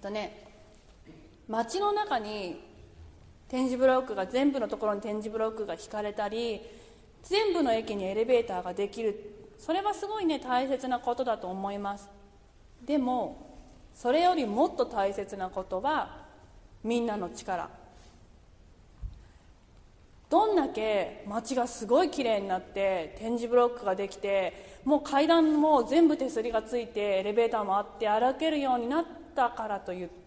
街の中に点字ブロックが全部のところに点字ブロックが引かれたり、全部の駅にエレベーターができる、それはすごいね大切なことだと思います。でもそれよりもっと大切なことはみんなの力。どんだけ街がすごいきれいになって点字ブロックができて、もう階段も全部手すりがついてエレベーターもあって歩けるようになったからといって、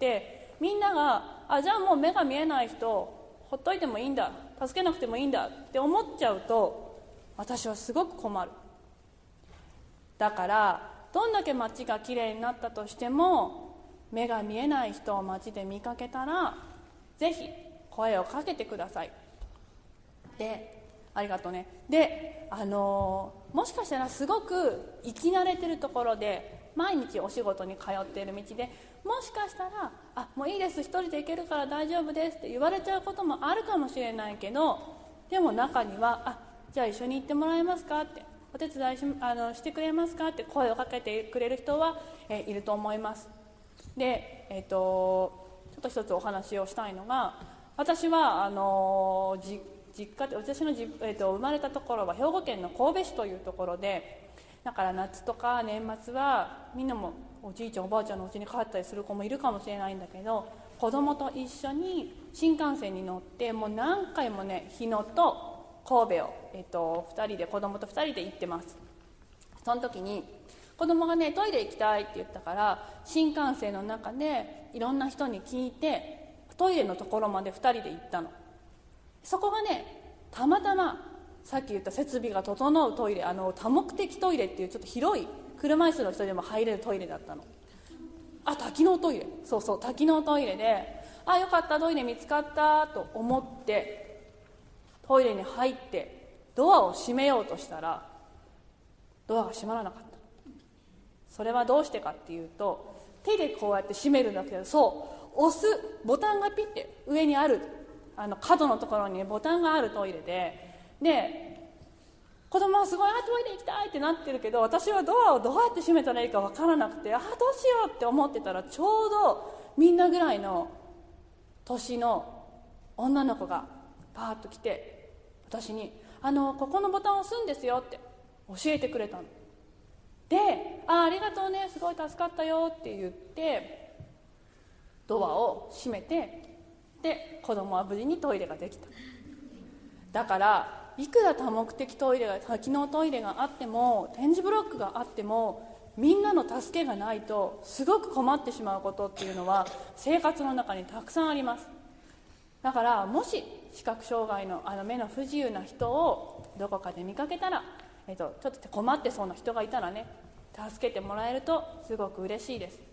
みんながじゃあもう目が見えない人ほっといてもいいんだ、助けなくてもいいんだって思っちゃうと、私はすごく困る。だからどんだけ街がきれいになったとしても、目が見えない人を街で見かけたらぜひ声をかけてください。で、ありがとうね。で、もしかしたらすごく生き慣れてるところで、毎日お仕事に通っている道で、もしかしたらもういいです、一人で行けるから大丈夫ですって言われちゃうこともあるかもしれないけど、でも中にはじゃあ一緒に行ってもらえますかって、お手伝いしてくれますかって声をかけてくれる人はいると思います。で、ちょっと一つお話をしたいのが、私は実家で、私の生まれたところは兵庫県の神戸市というところで、だから夏とか年末はみんなもおじいちゃんおばあちゃんの家に帰ったりする子もいるかもしれないんだけど、子供と一緒に新幹線に乗ってもう何回もね、日野と神戸を、2人で子供と2人で行ってます。その時に子供がね、トイレ行きたいって言ったから、新幹線の中でいろんな人に聞いてトイレのところまで2人で行ったの。そこがね、たまたまさっき言った設備が整うトイレ、多目的トイレっていうちょっと広い車椅子の人でも入れるトイレだったの。多機能トイレ、そうそう、多機能トイレで、よかった、トイレ見つかったと思ってトイレに入ってドアを閉めようとしたら、ドアが閉まらなかった。それはどうしてかっていうと、手でこうやって閉めるんだけど、そう押すボタンがピッて上にある、角のところにボタンがあるトイレで、子供はすごいトイレ行きたいってなってるけど、私はドアをどうやって閉めたらいいか分からなくて、どうしようって思ってたら、ちょうどみんなぐらいの年の女の子がパーッと来て、私にここのボタンを押すんですよって教えてくれたので、ありがとうね、すごい助かったよって言ってドアを閉めて、で子供は無事にトイレができた。だからいくら多目的トイレが、多機能トイレがあっても、点字ブロックがあっても、みんなの助けがないとすごく困ってしまうことっていうのは生活の中にたくさんあります。だからもし視覚障害の目の不自由な人をどこかで見かけたら、ちょっと困ってそうな人がいたらね、助けてもらえるとすごく嬉しいです。